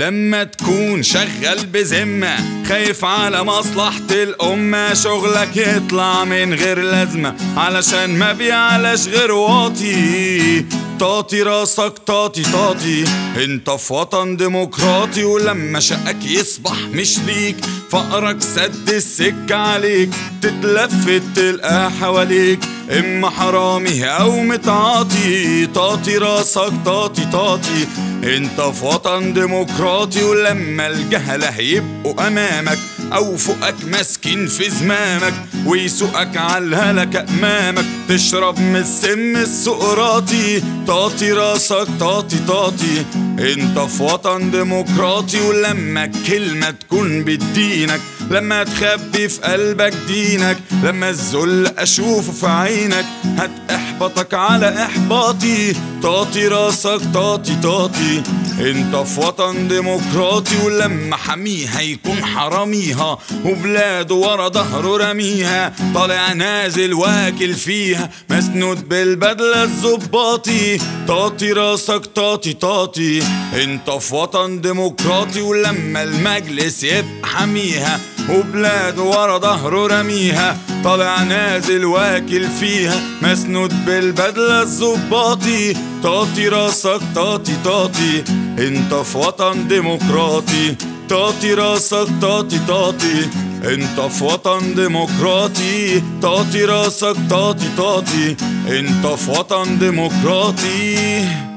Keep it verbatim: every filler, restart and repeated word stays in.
لما تكون شغال بذمة خايف على مصلحة الأمة، شغلك يطلع من غير لازمة علشان ما بيعلاش غير واطي. طاطي راسك طاطي طاطي، انت في وطن ديمقراطي، ولما شقك يصبح مش ليك فقرك سد السكة عليك، تتلفت تلقى حواليك اما حرامي او متعاطي. طاطي راسك طاطي طاطي، انت في وطن ديمقراطي، ولما الجهلة يبقوا امامك او فوقك ماسكين في زمامك ويسوقك عالهلكة امامك، تشرب من السم السقراطي. طاطي راسك طاطي طاطي، انت في وطن ديمقراطي، ولما الكلمة تكون بدينك، لما تخبي في قلبك دينك، لما الذل اشوفه في عينك هتحبطك على احباطي. طاطي راسك طاطي طاطي، انت في وطن ديمقراطي، ولما حميها يكون حراميها وبلاده ورا ظهره رميها، طالع نازل واكل فيها مسنود بالبدلة الزباطي. طاطي راسك طاطي طاطي، انت في وطن ديمقراطي، ولما المجلس يبقى حميها وبلاده ورا ظهره رميها، طالع نازل واكل فيها مسنود بالبدلة الزباطي. طاطي راسك طاطي طاطي، انت في وطن ديمقراطي. طاطي راسك طاطي طاطي، انت في وطن ديمقراطي. طاطي راسك طاطي طاطي، انت في وطن ديمقراطي.